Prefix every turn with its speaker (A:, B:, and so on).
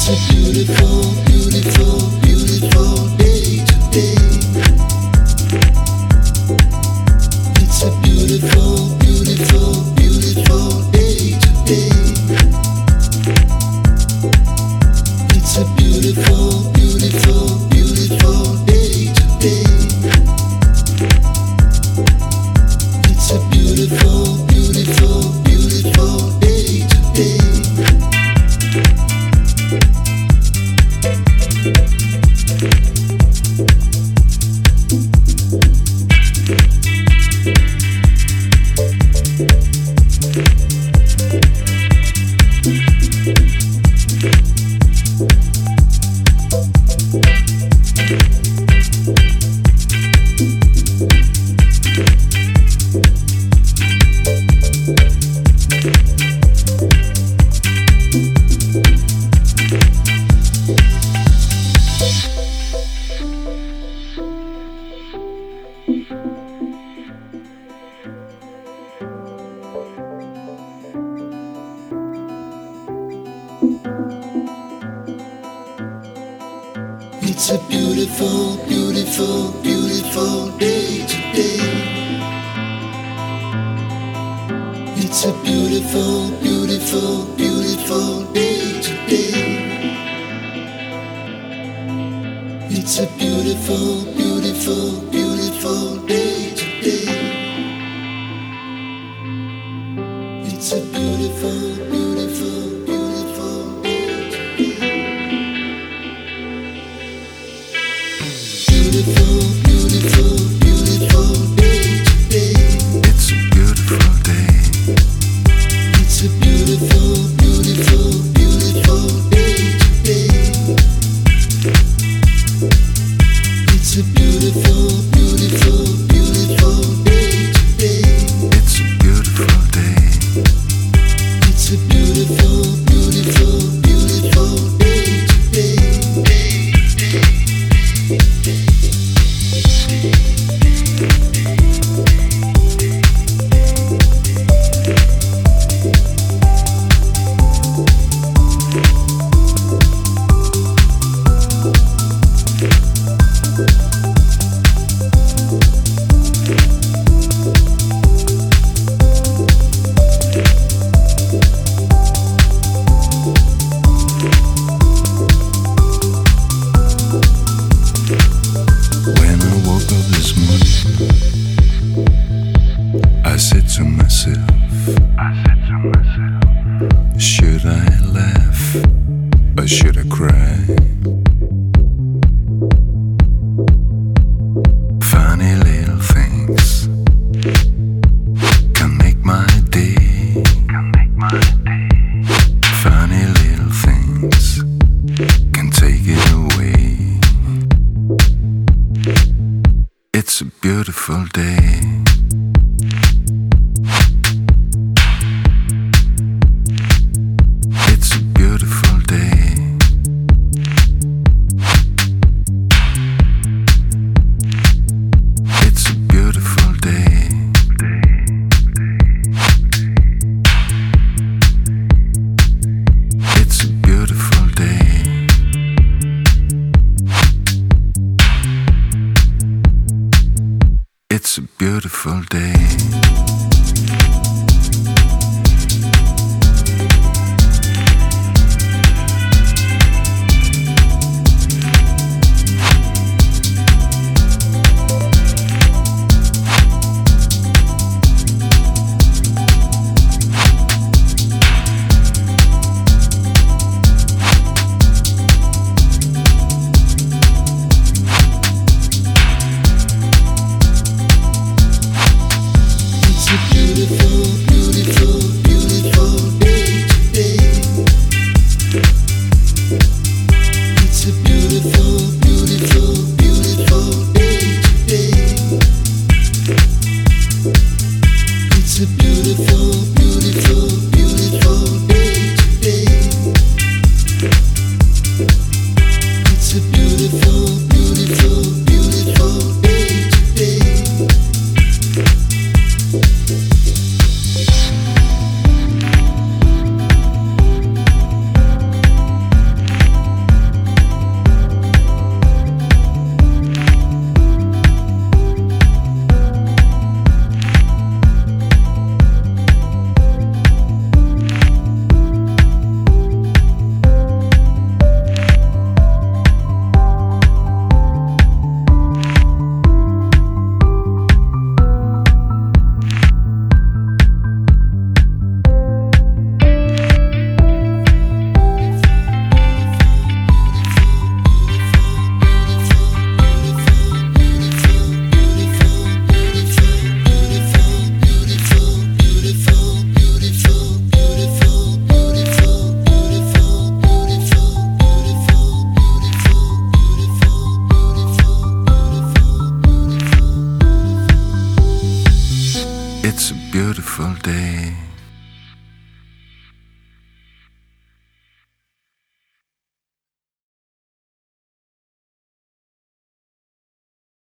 A: It's a beautiful, beautiful, beautiful day today. It's a beautiful, beautiful, beautiful day today. It's a beautiful, beautiful, beautiful day today. It's a beautiful, beautiful, beautiful day today. Beautiful, beautiful, beautiful day today.
B: It's a beautiful day.
A: It's a beautiful, beautiful, beautiful day today. It's a beautiful, beautiful, beautiful day today.
B: It's a beautiful day.
A: It's a beautiful, beautiful, beautiful day today.
B: When I woke up this morning, I said to myself, should I laugh or should I cry? Funny little things can make my day. Funny little things can take it away. It's a beautiful day. It's a beautiful day. It's a beautiful day. It's a beautiful day. It's a beautiful day. beautiful day.